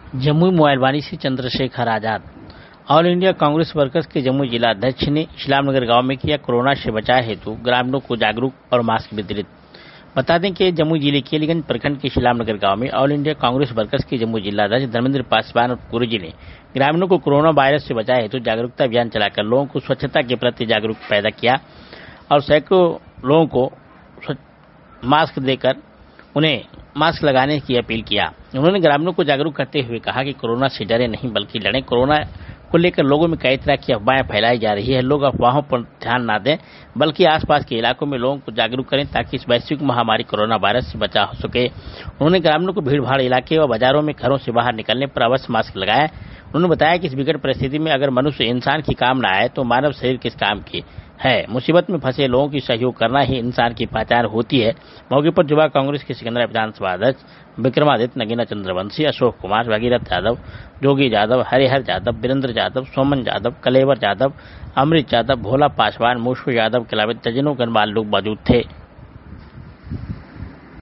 जमुई मोबाइलवानी से Chandrashekhar Azad. All India Congress workers के जमुई जिला अध्यक्ष ने इस्लामनगर गांव में किया कोरोना से बचाव हेतु ग्रामीणों को जागरूक और मास्क वितरित। बता दें कि जमुई जिले के अलीगंज प्रखंड के इस्लामनगर गांव में ऑल इंडिया कांग्रेस वर्कर्स के जमुई जिला अध्यक्ष धर्मेंद्र पासवान और गुरुजी ने ग्रामीणों को कोरोना वायरस से बचाव हेतु जागरूकता अभियान चलाकर लोगों को स्वच्छता के प्रति जागरूक पैदा किया और सैकड़ों लोगों को मास्क देकर उन्हें मास्क लगाने की अपील किया। उन्होंने ग्रामीणों को जागरूक करते हुए कहा कि कोरोना से डरे नहीं बल्कि लड़ें। कोरोना को लेकर लोगों में कई तरह की अफवाहें फैलाई जा रही है। लोग अफवाहों पर ध्यान न दें बल्कि आसपास के इलाकों में लोगों को जागरूक करें ताकि इस वैश्विक महामारी कोरोना वायरस से बचा हो सके। उन्होंने ग्रामीणों को भीड़ भाड़ इलाके व बाजारों में घरों से बाहर निकलने पर अवश्य मास्क लगाएं। उन्होंने बताया कि इस विकट परिस्थिति में अगर मनुष्य इंसान की काम न आए तो मानव शरीर किस काम की है। मुसीबत में फंसे लोगों की सहयोग करना ही इंसान की पहचान होती है। मौके पर युवा कांग्रेस के सिकंदरा विधानसभा अध्यक्ष विक्रमादित्य, नगीना चंद्रवंशी, अशोक कुमार, भगीरथ यादव, जोगी यादव, हरिहर यादव, वीरेंद्र यादव, सोमन यादव, कलेवर यादव, अमृत यादव, भोला पासवान, मूसू यादव के अलावा दर्जनों गणमान्य लोग मौजूद थे।